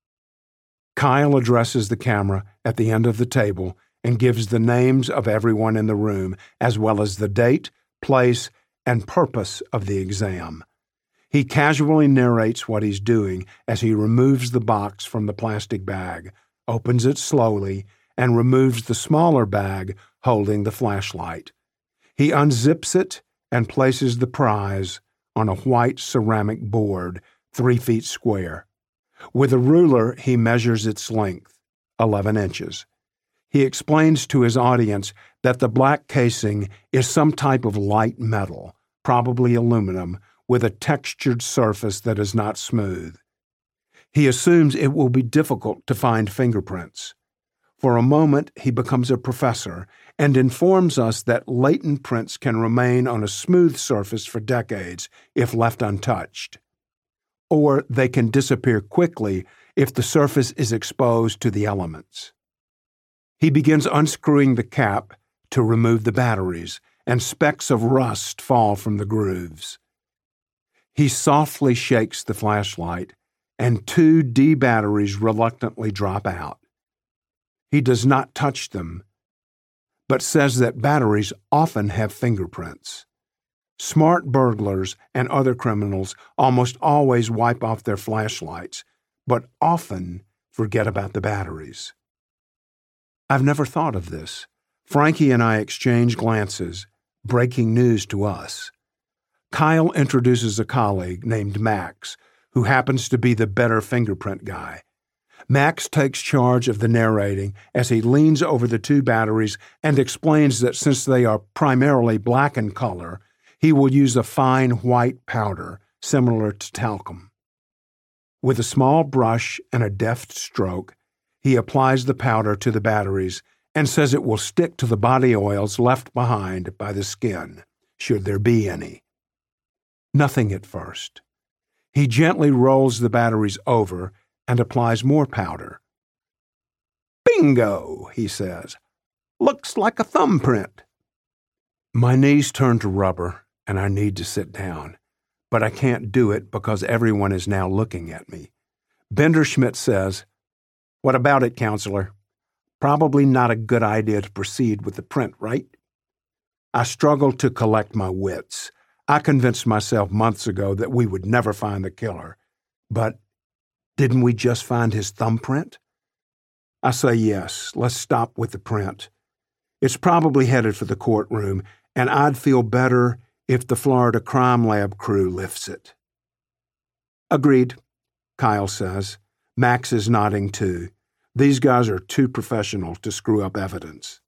Kyle addresses the camera at the end of the table and gives the names of everyone in the room, as well as the date, place, and purpose of the exam. He casually narrates what he's doing as he removes the box from the plastic bag, opens it slowly, and removes the smaller bag holding the flashlight. He unzips it and places the prize on a white ceramic board, three feet square. With a ruler, he measures its length, eleven inches. He explains to his audience that the black casing is some type of light metal, probably aluminum, with a textured surface that is not smooth. He assumes it will be difficult to find fingerprints. For a moment, he becomes a professor and informs us that latent prints can remain on a smooth surface for decades if left untouched. Or they can disappear quickly if the surface is exposed to the elements. He begins unscrewing the cap to remove the batteries, and specks of rust fall from the grooves. He softly shakes the flashlight, and two D batteries reluctantly drop out. He does not touch them, but says that batteries often have fingerprints. Smart burglars and other criminals almost always wipe off their flashlights, but often forget about the batteries. I've never thought of this. Frankie and I exchange glances, breaking news to us. Kyle introduces a colleague named Max, who happens to be the better fingerprint guy. Max takes charge of the narrating as he leans over the two batteries and explains that since they are primarily black in color, he will use a fine white powder similar to talcum. With a small brush and a deft stroke, he applies the powder to the batteries and says it will stick to the body oils left behind by the skin, should there be any. Nothing at first. He gently rolls the batteries over and applies more powder. "Bingo," he says. "Looks like a thumbprint." My knees turn to rubber, and I need to sit down, but I can't do it because everyone is now looking at me. Benderschmidt says, "What about it, counselor? Probably not a good idea to proceed with the print, right?" I struggle to collect my wits. I convinced myself months ago that we would never find the killer, but didn't we just find his thumbprint? I say yes, let's stop with the print. It's probably headed for the courtroom, and I'd feel better if the Florida Crime Lab crew lifts it. Agreed, Kyle says. Max is nodding too. These guys are too professional to screw up evidence.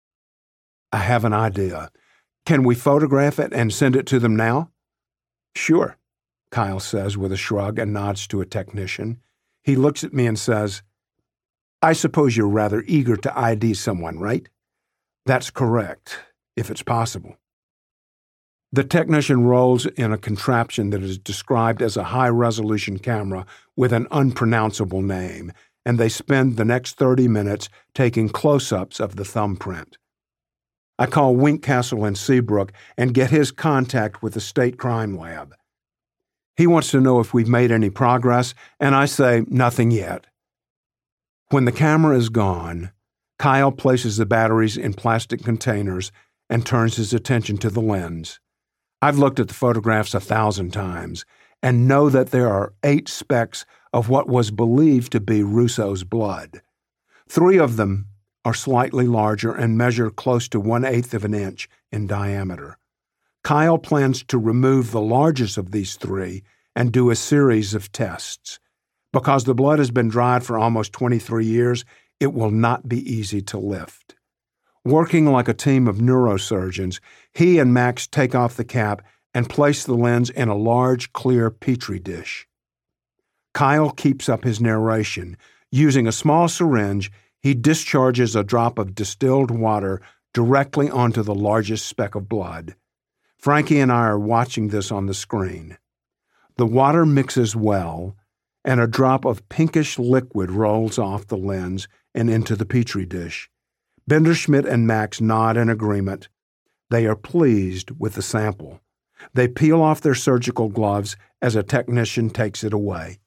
I have an idea. Can we photograph it and send it to them now? Sure, Kyle says with a shrug and nods to a technician. He looks at me and says, I suppose you're rather eager to I D someone, right? That's correct, if it's possible. The technician rolls in a contraption that is described as a high-resolution camera with an unpronounceable name, and they spend the next thirty minutes taking close-ups of the thumbprint. I call Winkcastle in Seabrook and get his contact with the State Crime Lab. He wants to know if we've made any progress, and I say nothing yet. When the camera is gone, Kyle places the batteries in plastic containers and turns his attention to the lens. I've looked at the photographs a thousand times and know that there are eight specks of what was believed to be Russo's blood. Three of them are slightly larger and measure close to one-eighth of an inch in diameter. Kyle plans to remove the largest of these three and do a series of tests. Because the blood has been dried for almost twenty-three years, it will not be easy to lift. Working like a team of neurosurgeons, he and Max take off the cap and place the lens in a large, clear Petri dish. Kyle keeps up his narration. Using a small syringe, he discharges a drop of distilled water directly onto the largest speck of blood. Frankie and I are watching this on the screen. The water mixes well, and a drop of pinkish liquid rolls off the lens and into the Petri dish. Benderschmidt and Max nod in agreement. They are pleased with the sample. They peel off their surgical gloves as a technician takes it away.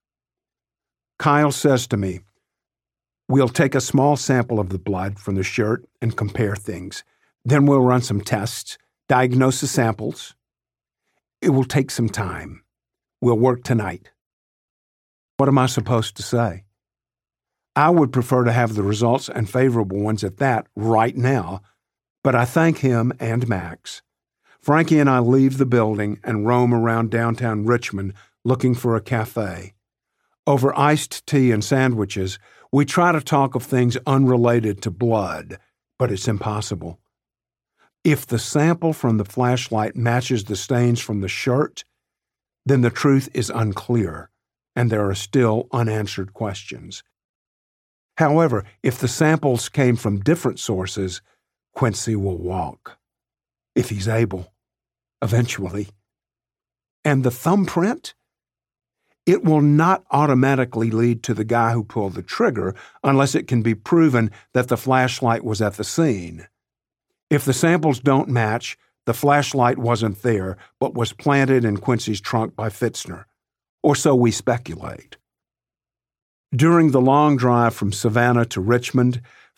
Kyle says to me, We'll take a small sample of the blood from the shirt and compare things. Then we'll run some tests, diagnose the samples. It will take some time. We'll work tonight. What am I supposed to say? I would prefer to have the results and favorable ones at that right now, but I thank him and Max. Frankie and I leave the building and roam around downtown Richmond looking for a cafe. Over iced tea and sandwiches, we try to talk of things unrelated to blood, but it's impossible. If the sample from the flashlight matches the stains from the shirt, then the truth is unclear, and there are still unanswered questions. However, if the samples came from different sources, Quincy will walk. If he's able. Eventually. And the thumbprint? It will not automatically lead to the guy who pulled the trigger unless it can be proven that the flashlight was at the scene. If the samples don't match, the flashlight wasn't there, but was planted in Quincy's trunk by Fitzner. Or so we speculate. During the long drive from Savannah to Richmond,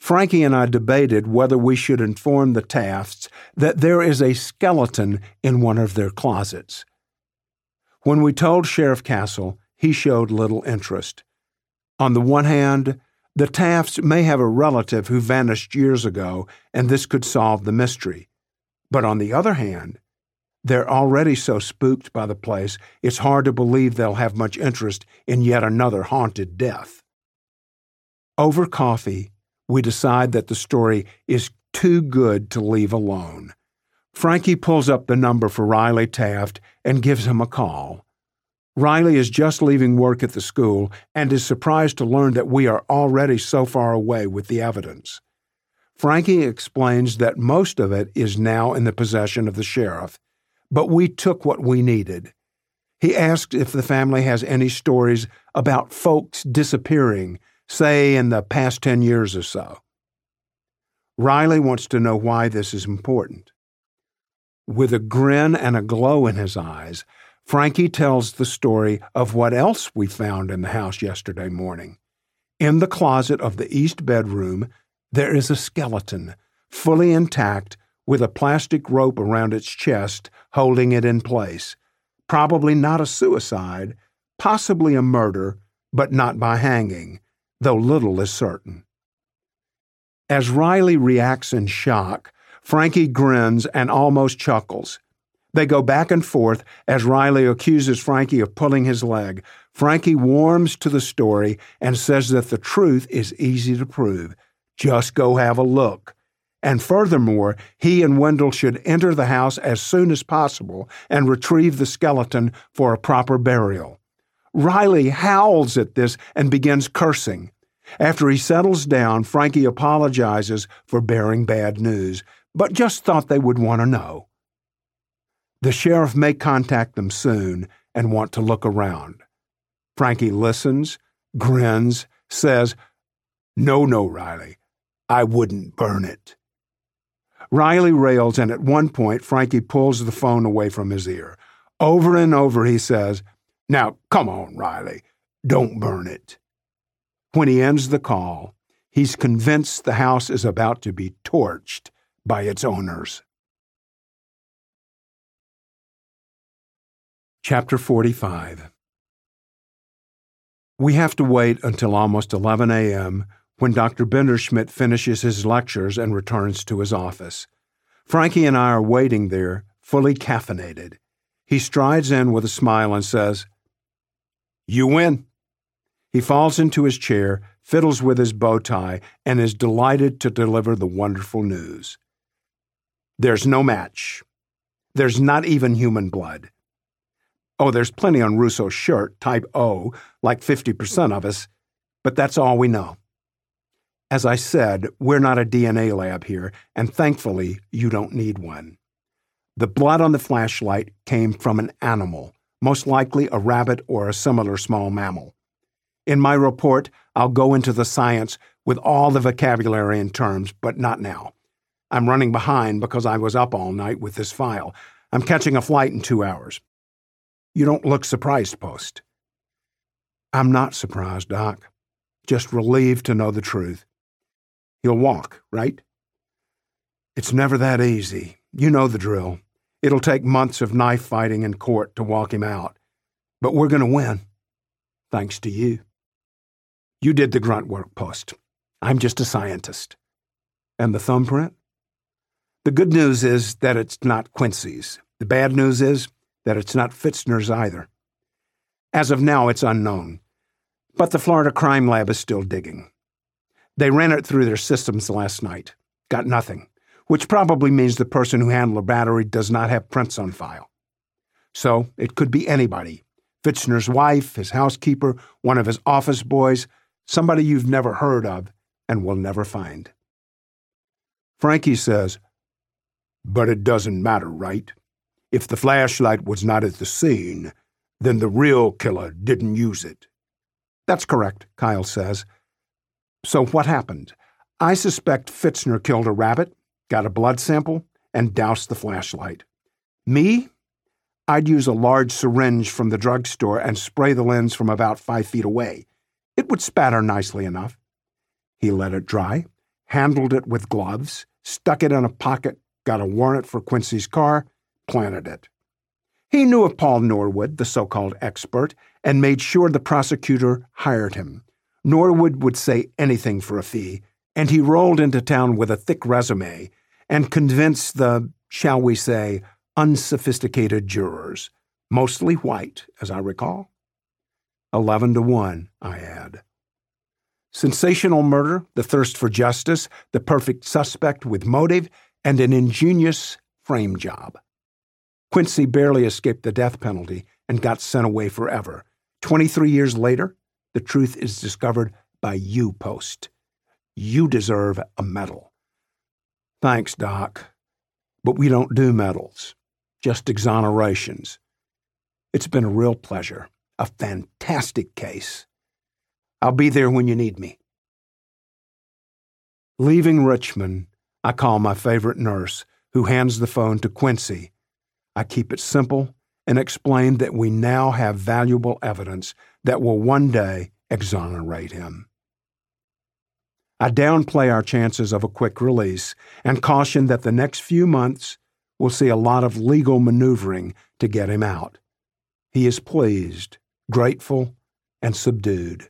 Frankie and I debated whether we should inform the Tafts that there is a skeleton in one of their closets. When we told Sheriff Castle, he showed little interest. On the one hand, the Tafts may have a relative who vanished years ago, and this could solve the mystery. But on the other hand, they're already so spooked by the place, it's hard to believe they'll have much interest in yet another haunted death. Over coffee, we decide that the story is too good to leave alone. Frankie pulls up the number for Riley Taft and gives him a call. Riley is just leaving work at the school and is surprised to learn that we are already so far away with the evidence. Frankie explains that most of it is now in the possession of the sheriff, but we took what we needed. He asked if the family has any stories about folks disappearing, say in the past ten years or so. Riley wants to know why this is important. With a grin and a glow in his eyes, Frankie tells the story of what else we found in the house yesterday morning. In the closet of the east bedroom, there is a skeleton, fully intact, with a plastic rope around its chest holding it in place. Probably not a suicide, possibly a murder, but not by hanging, though little is certain. As Riley reacts in shock, Frankie grins and almost chuckles. They go back and forth as Riley accuses Frankie of pulling his leg. Frankie warms to the story and says that the truth is easy to prove. Just go have a look. And furthermore, he and Wendell should enter the house as soon as possible and retrieve the skeleton for a proper burial. Riley howls at this and begins cursing. After he settles down, Frankie apologizes for bearing bad news, but just thought they would want to know. The sheriff may contact them soon and want to look around. Frankie listens, grins, says, "No, no, Riley, I wouldn't burn it." Riley rails, and at one point, Frankie pulls the phone away from his ear. Over and over, he says, "Now, come on, Riley, don't burn it." When he ends the call, he's convinced the house is about to be torched by its owners. Chapter forty-five. We have to wait until almost eleven a.m. when Doctor Benderschmidt finishes his lectures and returns to his office. Frankie and I are waiting there, fully caffeinated. He strides in with a smile and says, "You win." He falls into his chair, fiddles with his bow tie, and is delighted to deliver the wonderful news. There's no match. There's not even human blood. Oh, there's plenty on Russo's shirt, type O, like fifty percent of us, but that's all we know. As I said, we're not a D N A lab here, and thankfully, you don't need one. The blood on the flashlight came from an animal, most likely a rabbit or a similar small mammal. In my report, I'll go into the science with all the vocabulary and terms, but not now. I'm running behind because I was up all night with this file. I'm catching a flight in two hours. You don't look surprised, Post. I'm not surprised, Doc. Just relieved to know the truth. He'll walk, right? It's never that easy. You know the drill. It'll take months of knife fighting in court to walk him out. But we're going to win. Thanks to you. You did the grunt work, Post. I'm just a scientist. And the thumbprint? The good news is that it's not Quincy's. The bad news is that it's not Fitzner's either. As of now, it's unknown. But the Florida Crime Lab is still digging. They ran it through their systems last night. Got nothing, which probably means the person who handled the battery does not have prints on file. So it could be anybody. Fitzner's wife, his housekeeper, one of his office boys, somebody you've never heard of and will never find. Frankie says, "But it doesn't matter, right? If the flashlight was not at the scene, then the real killer didn't use it." That's correct, Kyle says. So what happened? I suspect Fitzner killed a rabbit, got a blood sample, and doused the flashlight. Me? I'd use a large syringe from the drugstore and spray the lens from about five feet away. It would spatter nicely enough. He let it dry, handled it with gloves, stuck it in a pocket, got a warrant for Quincy's car, planted it. He knew of Paul Norwood, the so-called expert, and made sure the prosecutor hired him. Norwood would say anything for a fee, and he rolled into town with a thick resume and convinced the, shall we say, unsophisticated jurors, mostly white, as I recall. Eleven to one, I add. Sensational murder, the thirst for justice, the perfect suspect with motive, and an ingenious frame job. Quincy barely escaped the death penalty and got sent away forever. Twenty-three years later, the truth is discovered by you, Post. You deserve a medal. Thanks, Doc. But we don't do medals, just exonerations. It's been a real pleasure, a fantastic case. I'll be there when you need me. Leaving Richmond, I call my favorite nurse, who hands the phone to Quincy. I keep it simple and explain that we now have valuable evidence that will one day exonerate him. I downplay our chances of a quick release and caution that the next few months will see a lot of legal maneuvering to get him out. He is pleased, grateful, and subdued.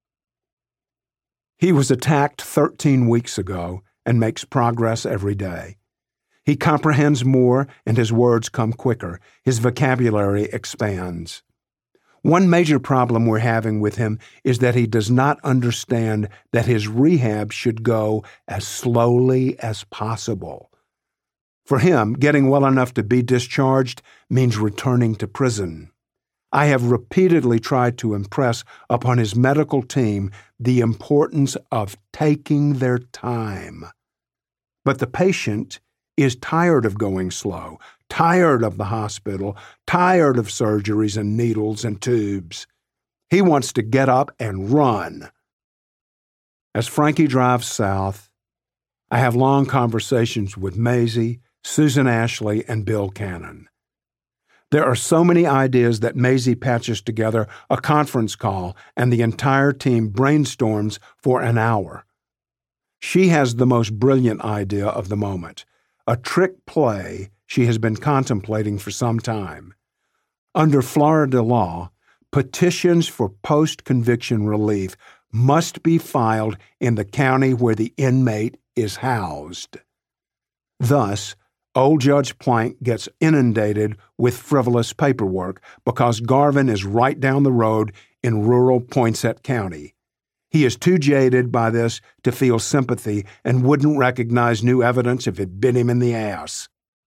He was attacked thirteen weeks ago and makes progress every day. He comprehends more and his words come quicker. His vocabulary expands. One major problem we're having with him is that he does not understand that his rehab should go as slowly as possible. For him, getting well enough to be discharged means returning to prison. I have repeatedly tried to impress upon his medical team the importance of taking their time. But the patient is tired of going slow, tired of the hospital, tired of surgeries and needles and tubes. He wants to get up and run. As Frankie drives south, I have long conversations with Maisie, Susan Ashley, and Bill Cannon. There are so many ideas that Maisie patches together a conference call and the entire team brainstorms for an hour. She has the most brilliant idea of the moment, a trick play she has been contemplating for some time. Under Florida law, petitions for post-conviction relief must be filed in the county where the inmate is housed. Thus, old Judge Plank gets inundated with frivolous paperwork because Garvin is right down the road in rural Poinsett County. He is too jaded by this to feel sympathy and wouldn't recognize new evidence if it bit him in the ass.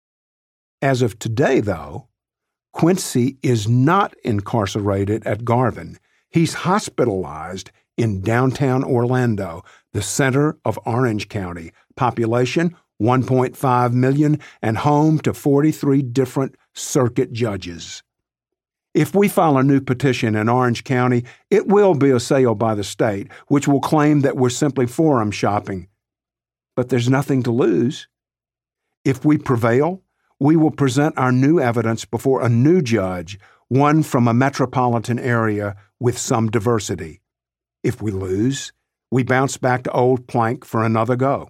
As of today, though, Quincy is not incarcerated at Garvin. He's hospitalized in downtown Orlando, the center of Orange County, population one point five million, and home to forty-three different circuit judges. If we file a new petition in Orange County, it will be assailed by the state, which will claim that we're simply forum shopping. But there's nothing to lose. If we prevail, we will present our new evidence before a new judge, one from a metropolitan area with some diversity. If we lose, we bounce back to Old Plank for another go.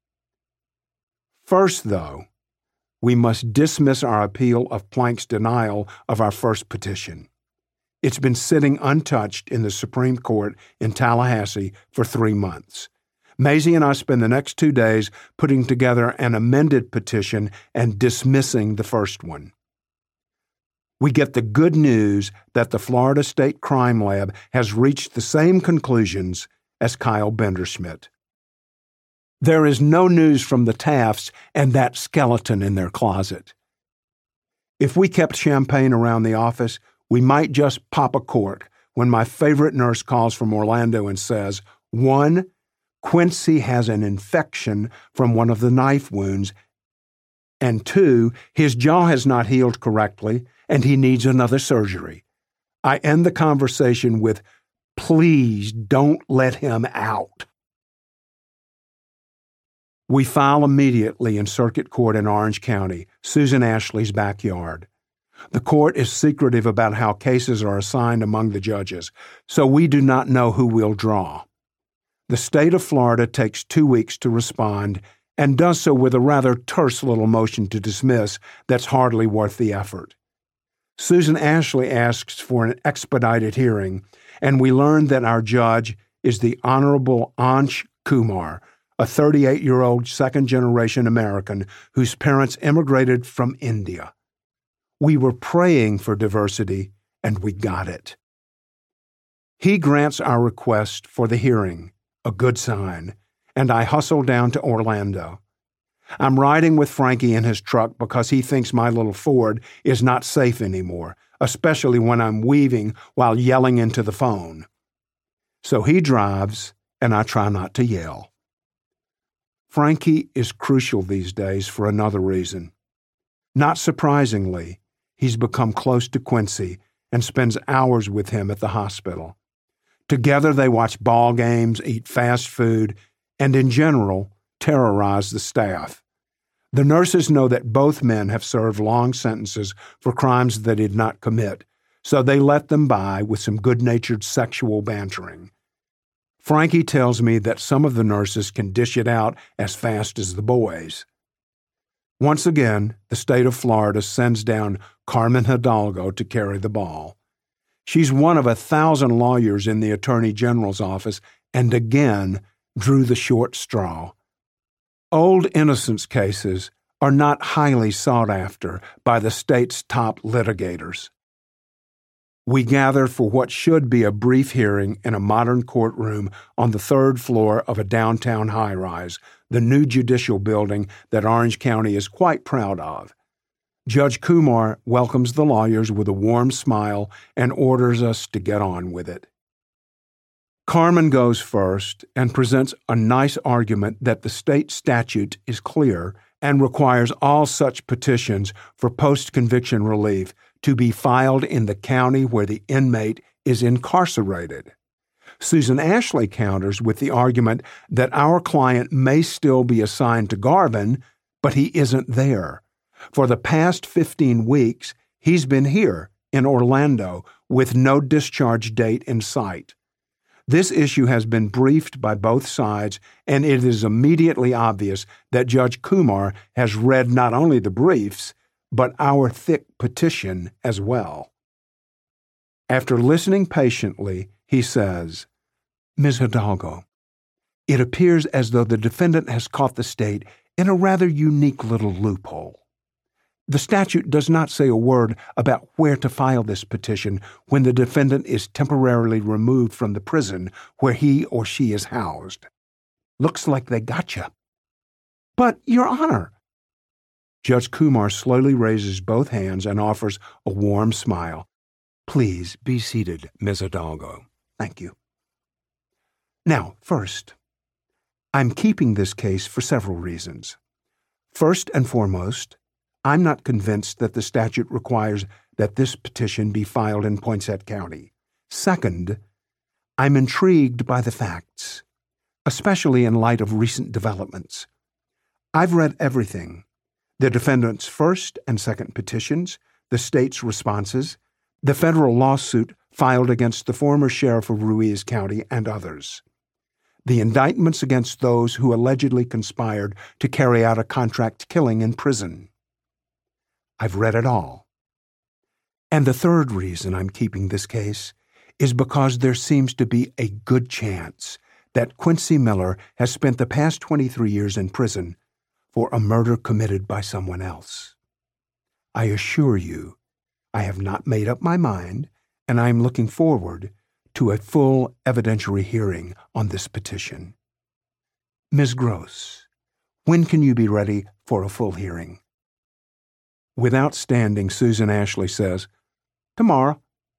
First, though, we must dismiss our appeal of Plank's denial of our first petition. It's been sitting untouched in the Supreme Court in Tallahassee for three months. Maisie and I spend the next two days putting together an amended petition and dismissing the first one. We get the good news that the Florida State Crime Lab has reached the same conclusions as Kyle Benderschmidt. There is no news from the Tafts and that skeleton in their closet. If we kept champagne around the office, we might just pop a cork when my favorite nurse calls from Orlando and says, one, Quincy has an infection from one of the knife wounds, and two, his jaw has not healed correctly and he needs another surgery. I end the conversation with, please don't let him out. We file immediately in Circuit Court in Orange County, Susan Ashley's backyard. The court is secretive about how cases are assigned among the judges, so we do not know who we'll draw. The state of Florida takes two weeks to respond and does so with a rather terse little motion to dismiss that's hardly worth the effort. Susan Ashley asks for an expedited hearing, and we learn that our judge is the Honorable Ansh Kumar, a thirty-eight-year-old second-generation American whose parents immigrated from India. We were praying for diversity, and we got it. He grants our request for the hearing, a good sign, and I hustle down to Orlando. I'm riding with Frankie in his truck because he thinks my little Ford is not safe anymore, especially when I'm weaving while yelling into the phone. So he drives, and I try not to yell. Frankie is crucial these days for another reason. Not surprisingly, he's become close to Quincy and spends hours with him at the hospital. Together they watch ball games, eat fast food, and in general, terrorize the staff. The nurses know that both men have served long sentences for crimes they did not commit, so they let them by with some good-natured sexual bantering. Frankie tells me that some of the nurses can dish it out as fast as the boys. Once again, the state of Florida sends down Carmen Hidalgo to carry the ball. She's one of a thousand lawyers in the Attorney General's office and again drew the short straw. Old innocence cases are not highly sought after by the state's top litigators. We gather for what should be a brief hearing in a modern courtroom on the third floor of a downtown high-rise, the new judicial building that Orange County is quite proud of. Judge Kumar welcomes the lawyers with a warm smile and orders us to get on with it. Carmen goes first and presents a nice argument that the state statute is clear and requires all such petitions for post-conviction relief to be filed in the county where the inmate is incarcerated. Susan Ashley counters with the argument that our client may still be assigned to Garvin, but he isn't there. For the past fifteen weeks, he's been here in Orlando with no discharge date in sight. This issue has been briefed by both sides, and it is immediately obvious that Judge Kumar has read not only the briefs, but our thick petition as well. After listening patiently, he says, Miz Hidalgo, it appears as though the defendant has caught the state in a rather unique little loophole. The statute does not say a word about where to file this petition when the defendant is temporarily removed from the prison where he or she is housed. Looks like they got you. But, Your Honor, Judge Kumar slowly raises both hands and offers a warm smile. Please be seated, Miz Hidalgo. Thank you. Now, first, I'm keeping this case for several reasons. First and foremost, I'm not convinced that the statute requires that this petition be filed in Poinsett County. Second, I'm intrigued by the facts, especially in light of recent developments. I've read everything. The defendant's first and second petitions, the state's responses, the federal lawsuit filed against the former sheriff of Ruiz County and others, the indictments against those who allegedly conspired to carry out a contract killing in prison. I've read it all. And the third reason I'm keeping this case is because there seems to be a good chance that Quincy Miller has spent the past twenty-three years in prison for a murder committed by someone else. I assure you, I have not made up my mind, and I am looking forward to a full evidentiary hearing on this petition. Miz Gross, when can you be ready for a full hearing? Without standing, Susan Ashley says, Tomorrow.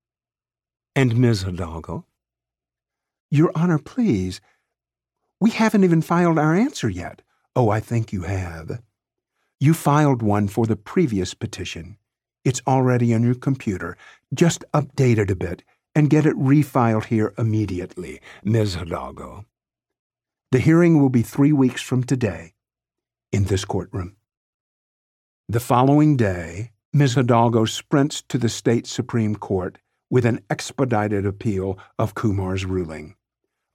And Miz Hidalgo? Your Honor, please. We haven't even filed our answer yet. Oh, I think you have. You filed one for the previous petition. It's already on your computer. Just update it a bit and get it refiled here immediately, Miz Hidalgo. The hearing will be three weeks from today in this courtroom. The following day, Miz Hidalgo sprints to the state Supreme Court with an expedited appeal of Kumar's ruling.